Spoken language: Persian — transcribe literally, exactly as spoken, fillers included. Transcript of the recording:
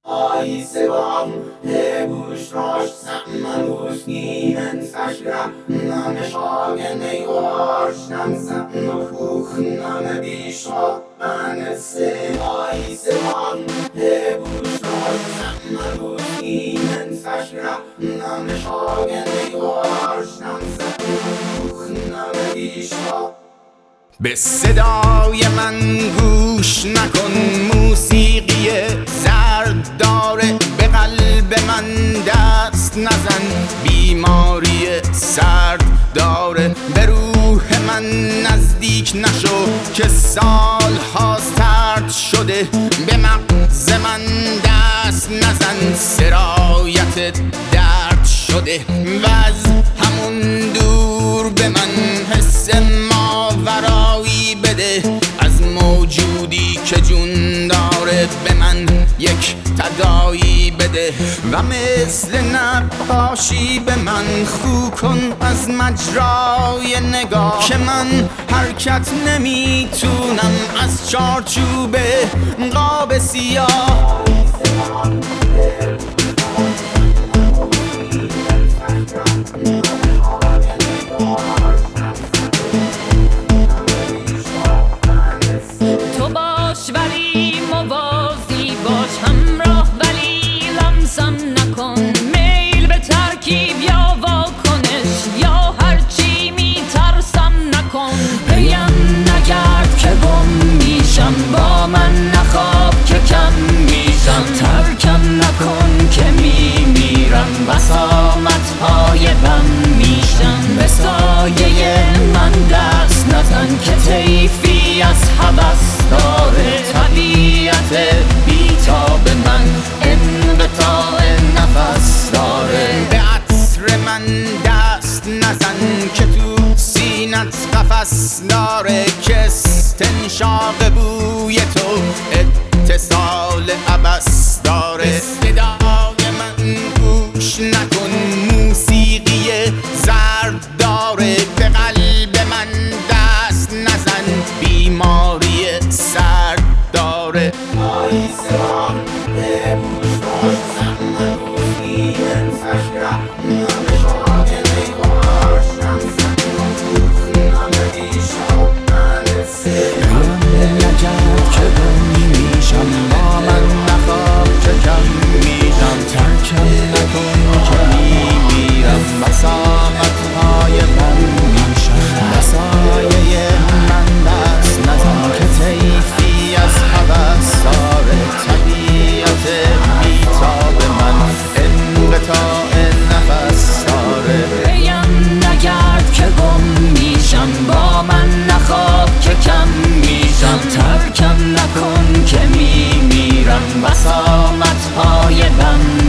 Ai se vam, he bushrosh samman bushnimen fashra Name shagen ei warshnam samman fuchname bishra Mane se ai se vam, he bushrosh samman bushnimen fashra Name shagen ei warshnam samman fuchname bishra به صدای من گوش نکن، موسیقی زرد داره، به قلب من دست نزن، بیماری سرد داره، به روح من نزدیک نشو که سال هاست ترد شده، به مغز من دست نزن، سرایت درد شده و از همون دور به من حس ماورایی بده، از موجودی که جون داره به من یک تدایی بده و مثل نقاشی به من خو کن از مجرای نگاه که من حرکت نمیتونم از چارچوب قاب سیاه. تو باش ولی موازی باش، همراه ولی لمسم نکن، میل به ترکیب یا واکنش یا هرچی میترسم نکن، پیم نگرد که گم میشم، با من نخواب که کم میشم، ترکم نکن که میمیرم، بسامتهای بم میشم، به سایه من دست نزن که طیفی از هوس داره، طبیعت بیتاب من انقطاع نفس داره، به عطر من دست نزن که تو سینت قفس داره، که استنشاق بوی تو اتصال عبس داره، صدای من گوش نکن، موسیقی زرد داره، به قلب من دست نزن، بیماری سرد داره. Ai se vam, he bushrosh samman bushnimen fashra Name shagen ei warshnam samman fuchname bishra Mane se نگرد که گم میشم، با من نخواب که کم میشم، ترکم نکن که میمیرم، بسامتهای من میشم، به سایه من دست نزن که طیفی از هوس داره، طبیعت بیتاب من انقطاع نفس داره، پیم نگرد که گم میشم، با من نخواب که کم میشم، ترکم نکن که میمیرم، بسامتهای بم